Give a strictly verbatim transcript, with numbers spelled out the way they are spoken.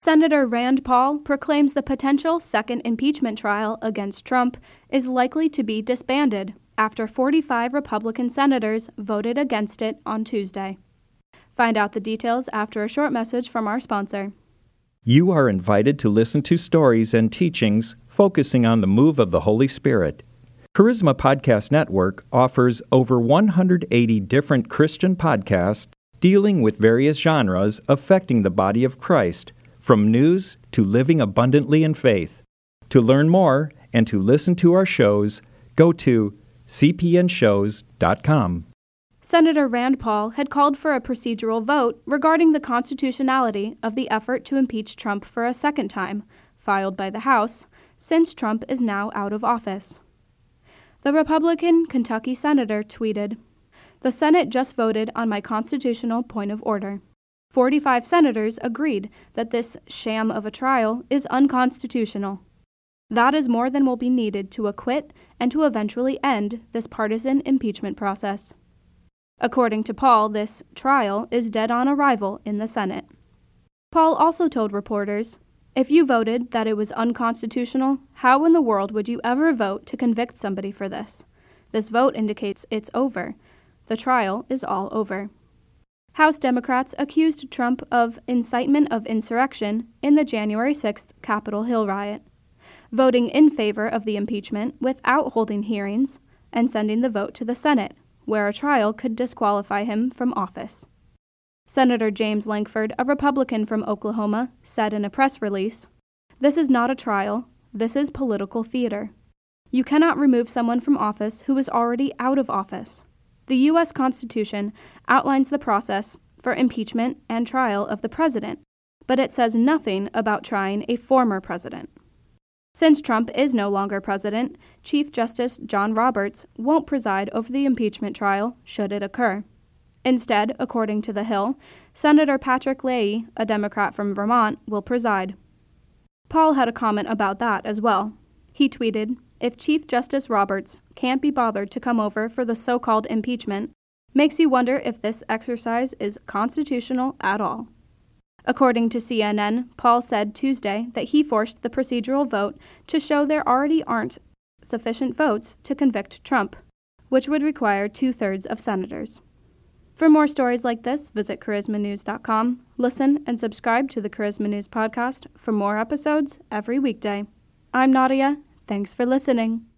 Senator Rand Paul proclaims the potential second impeachment trial against Trump is likely to be disbanded after forty-five Republican senators voted against it on Tuesday. Find out the details after a short message from our sponsor. You are invited to listen to stories and teachings focusing on the move of the Holy Spirit. Charisma Podcast Network offers over one hundred eighty different Christian podcasts dealing with various genres affecting the body of Christ, from news to living abundantly in faith. To learn more and to listen to our shows, go to c p n shows dot com. Senator Rand Paul had called for a procedural vote regarding the constitutionality of the effort to impeach Trump for a second time, filed by the House, since Trump is now out of office. The Republican Kentucky senator tweeted, "The Senate just voted on my constitutional point of order. forty-five senators agreed that this sham of a trial is unconstitutional. That is more than will be needed to acquit and to eventually end this partisan impeachment process." According to Paul, this trial is dead on arrival in the Senate. Paul also told reporters, "If you voted that it was unconstitutional, how in the world would you ever vote to convict somebody for this? This vote indicates it's over. The trial is all over." House Democrats accused Trump of incitement of insurrection in the January sixth Capitol Hill riot, voting in favor of the impeachment without holding hearings and sending the vote to the Senate, where a trial could disqualify him from office. Senator James Lankford, a Republican from Oklahoma, said in a press release, "This is not a trial. This is political theater. You cannot remove someone from office who is already out of office. The U S Constitution outlines the process for impeachment and trial of the president, but it says nothing about trying a former president." Since Trump is no longer president, Chief Justice John Roberts won't preside over the impeachment trial should it occur. Instead, according to The Hill, Senator Patrick Leahy, a Democrat from Vermont, will preside. Paul had a comment about that as well. He tweeted, "If Chief Justice Roberts can't be bothered to come over for the so-called impeachment, makes you wonder if this exercise is constitutional at all." According to C N N, Paul said Tuesday that he forced the procedural vote to show there already aren't sufficient votes to convict Trump, which would require two-thirds of senators. For more stories like this, visit charisma news dot com. Listen and subscribe to the Charisma News podcast for more episodes every weekday. I'm Nadia. Thanks for listening.